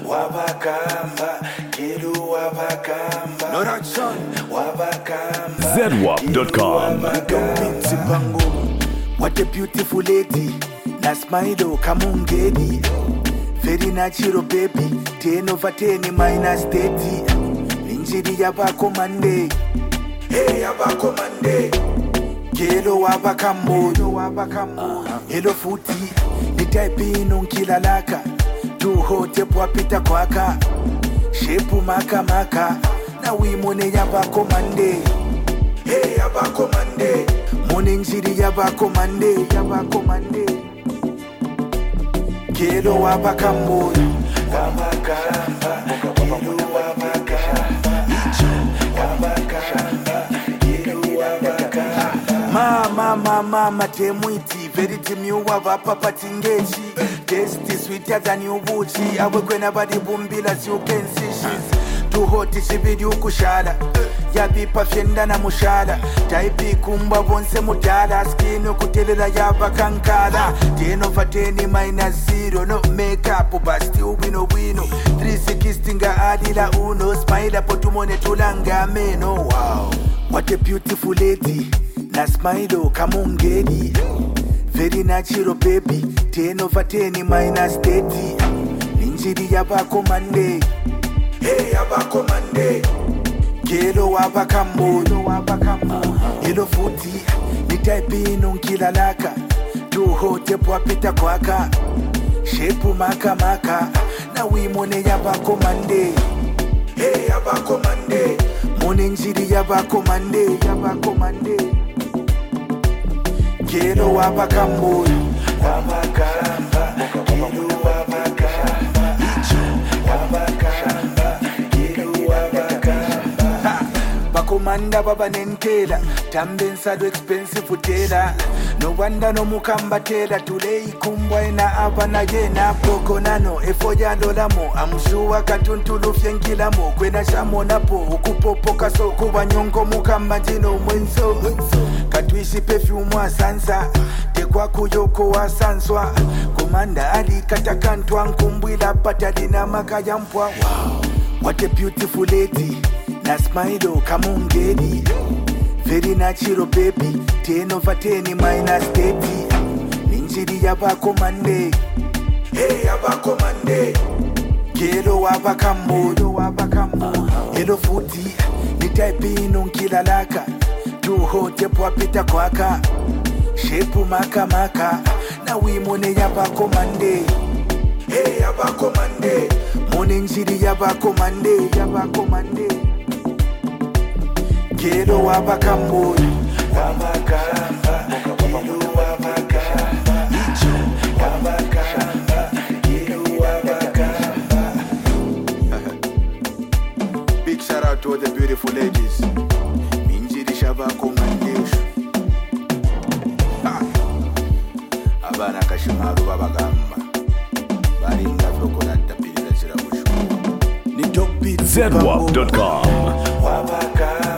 Wabakamba, Kilu Wabakamba, no that son, Wabakamba, ZWAP.com. What a beautiful lady, na smile kamungedi. Very natural baby, 10 over 10 minus 30. Injiri yabako Monday, hey yabako Monday. Kelo wabakambo, hello futi, ni type ino nkilalaka. Tuhote pwapita kwaka, shepu maka maka. Na wimone yabako Monday, hey yabako Monday. Mone njiri yabako Monday, yabako Monday. Kelo wabakambo, wabakamba, kelo wabakamba, wabakamba, kelo wabakamba. Mama temuiti, very timu wavapa patingechi. Tasty sweeter than you buchi. Awe kwena badi bumbila as you can see she's too hot ishibidi ukushala. Yabi pafyenda na mushada. Taipi kumba bonse mutala. Skin kutelela yaba kankala. 10 over 10 minus 0. No makeup but still wino. 360 nga adila uno. Smile potumone tulanga meno. Wow, what a beautiful lady. Na smile kamungedi. Very natural baby, 10 over 10 minus 30. Ninjiri yabako Monday, hey yabako Monday. Kelo wabakambo, hello futi, ni type ino nkilalaka. Tuhote pwapita kwaka, shepu maka maka. Na wimone yabako Monday, hey yabako Monday. Mone njiri yabako Monday, yabako Monday. Kelo wabakambo, wabakamba, kelo wabakamba, wabakamba, kelo wabakamba. Bakomanda baba nentela, tambensado expensive utela. No wanda no mukamba tela, tulei kumbwa ena abana yena poko nano. Efo ya lolamo, amshuwa katuntulu fyenkilamo. Kwena shamo napo, ukupopo kaso, kuwa nyongo mukamba jino mwenso. Katwishi perfume wa sansa, tekwa kuyoko wa sanswa. Komanda ali katakantwa nkumbwila patali na makaya mpwa. Wow, what a beautiful lady, na smile kamungedi. Very natural baby, 10 over 10 minus 30. Ninjiri yabako Monday, hey yabako Monday. Kelo wabakambo, hello futi, ni type ino nkilalaka. Tuhote pwapita kwaka, shepu maka maka. Na wimone yabako Monday, hey yabako Monday. Mone njiri yabako Monday, yabako Monday. Kelo wabakambo, wabakamba, kelo wabakamba, wabakamba, kelo wabakamba. Big shout out to all the beautiful ladies. Shabako Monday. Abana kashimaru babagamba. Bari ndavoko natapirira chiramushu. Ni top beat ZWAP.com. Wabaka